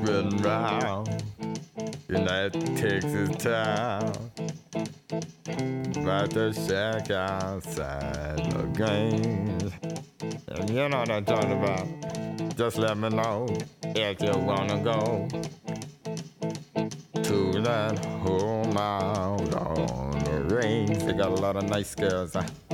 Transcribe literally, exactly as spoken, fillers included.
riding round in that Texas town. About to shack outside the games. And you know what I'm talking about. Just let me know if you wanna go to that home out on the range. They got a lot of nice girls. Huh?